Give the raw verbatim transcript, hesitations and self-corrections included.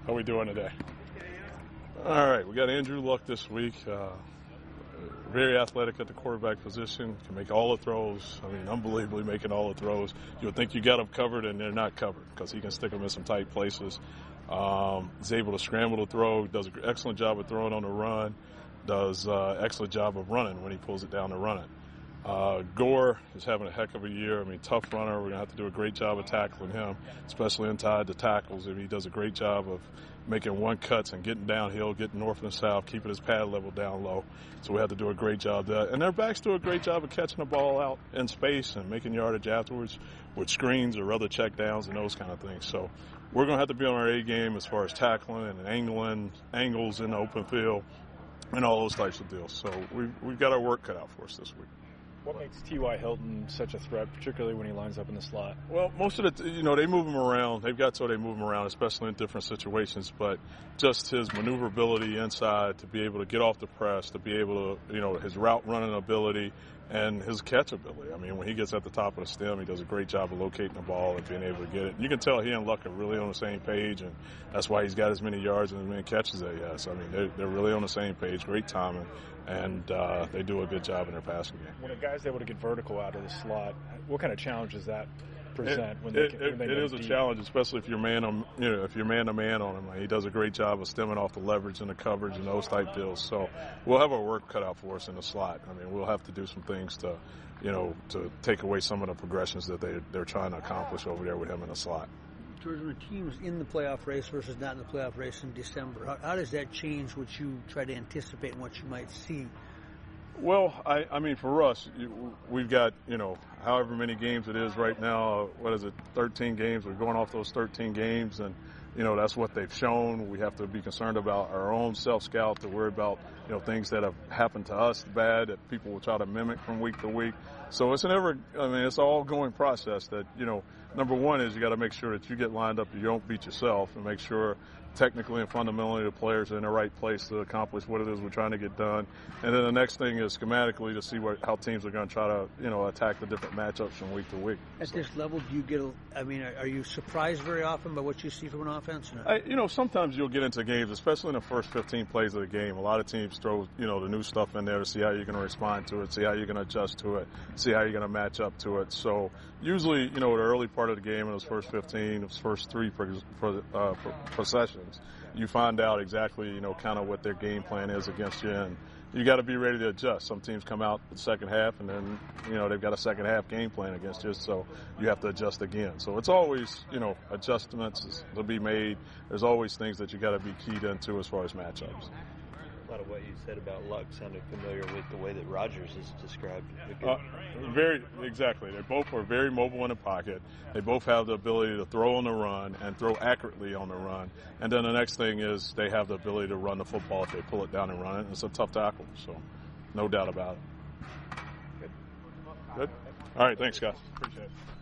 How we doing today? All right, we got Andrew Luck this week. Uh, very athletic at the quarterback position, can make all the throws. I mean, unbelievably making all the throws. You would think you got them covered, and they're not covered because he can stick them in some tight places. Um, he's able to scramble to throw, does an excellent job of throwing on the run, does uh, excellent job of running when he pulls it down to run it. Uh, Gore is having a heck of a year. I mean, tough runner. We're going to have to do a great job of tackling him, especially inside the tackles. I mean, he does a great job of making one cuts and getting downhill, getting north and south, keeping his pad level down low. So we have to do a great job of that. And their backs do a great job of catching the ball out in space and making yardage afterwards with screens or other check downs and those kind of things. So we're going to have to be on our A game as far as tackling and angling, angles in the open field and all those types of deals. So we've, we've got our work cut out for us this week. What makes T Y. Hilton such a threat, particularly when he lines up in the slot? Well, most of the, you know, they move him around. They've got so they move him around, especially in different situations. But just his maneuverability inside to be able to get off the press, to be able to, you know, his route running ability and his catch ability. I mean, when he gets at the top of the stem, he does a great job of locating the ball and being able to get it. You can tell he and Luck are really on the same page, and that's why he's got as many yards and as many catches as he has. I mean, they're, they're really on the same page, great timing, and uh, they do a good job in their passing game. When a guy's able to get vertical out of the slot, what kind of challenge does that present? It, when they it, can, it, when they it is a deep? challenge, especially if you're man on, you know, if you're man to man on him. He does a great job of stemming off the leverage and the coverage and those type deals. So we'll have our work cut out for us in the slot. I mean, we'll have to do some things to, you know, to take away some of the progressions that they they're trying to accomplish over there with him in the slot. George, when a team's in the playoff race versus not in the playoff race in December, how, how does that change what you try to anticipate and what you might see? Well, I, I mean, for us, you, we've got, you know, however many games it is right now. What is it, thirteen games? We're going off those thirteen games, and, you know, that's what they've shown. We have to be concerned about our own self-scout, to worry about, you know, things that have happened to us bad that people will try to mimic from week to week. So it's an ever, I mean, it's an all-going process that, you know, number one is you got to make sure that you get lined up, you don't beat yourself, and make sure technically and fundamentally the players are in the right place to accomplish what it is we're trying to get done. And then the next thing is schematically to see what, how teams are going to try to, you know, attack the different matchups from week to week. At so. this level, do you get, a, I mean, are, are you surprised very often by what you see from an offense? No? I, you know, sometimes you'll get into games, especially in the first fifteen plays of the game. A lot of teams throw, you know, the new stuff in there to see how you're going to respond to it, see how you're going to adjust to it, see how you're going to match up to it. So usually, you know, the early part of the game, in those first fifteen, those first three uh, possessions, you find out exactly, you know, kind of what their game plan is against you, and you got to be ready to adjust. Some teams come out the second half, and then, you know, they've got a second half game plan against you, so you have to adjust again. So it's always, you know, adjustments to be made. There's always things that you got to be keyed into as far as matchups. A lot of what you said about Luck sounded familiar with the way that Rodgers is described. Uh, very, exactly. They both are very mobile in the pocket. They both have the ability to throw on the run and throw accurately on the run. And then the next thing is they have the ability to run the football if they pull it down and run it. It's a tough tackle, so no doubt about it. Good. Good. All right, thanks, guys. Appreciate it.